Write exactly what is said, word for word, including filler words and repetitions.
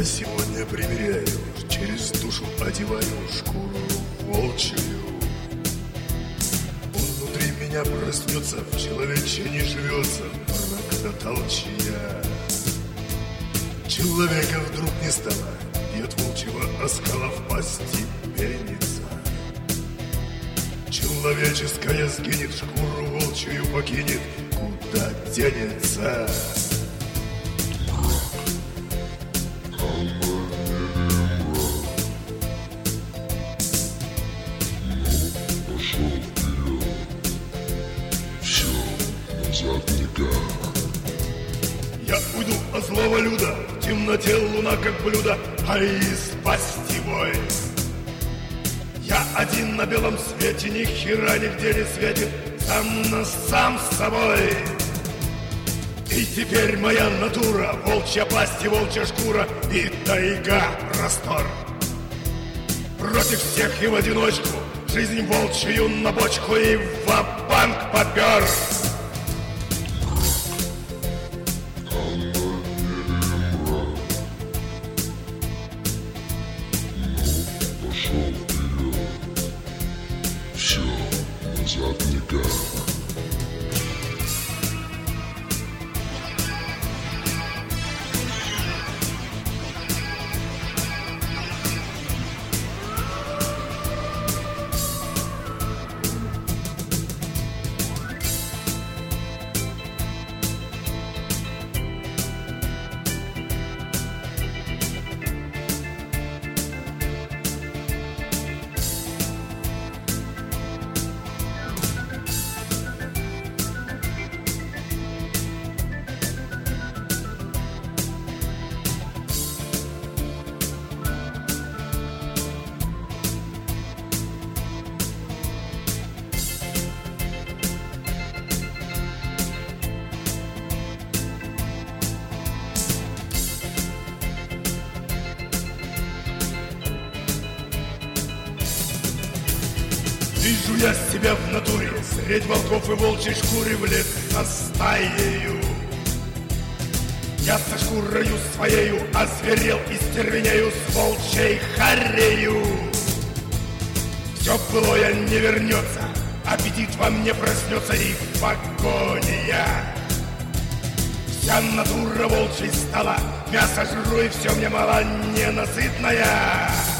сегодня примеряю, через душу одеваю шкуру волчью. Он внутри меня проснется, в человече не живется, проклятолчья. Человека вдруг не стало, и от волчьего оскала в пасти пенится. Человеческая сгинет, шкуру волчью покинет, куда денется. Я уйду от злого люда, в темноте луна как блюдо, а из пасти вой. Я один на белом свете, ни хера нигде не светит, сам на сам с собой. И теперь моя натура, волчья пасть и волчья шкура, и тайга простор. Против всех и в одиночку, жизнь волчью на бочку, и ва-банк попер. Вижу я себя в натуре, средь волков и волчьей шкуры в лес со стаею. Я со шкурою своею озверел и стервенею с волчьей харею. Все былое не вернется, аппетит во мне проснется, и в погоне я. Вся натура волчьей стала, мясо жру и все мне мало, ненасытная.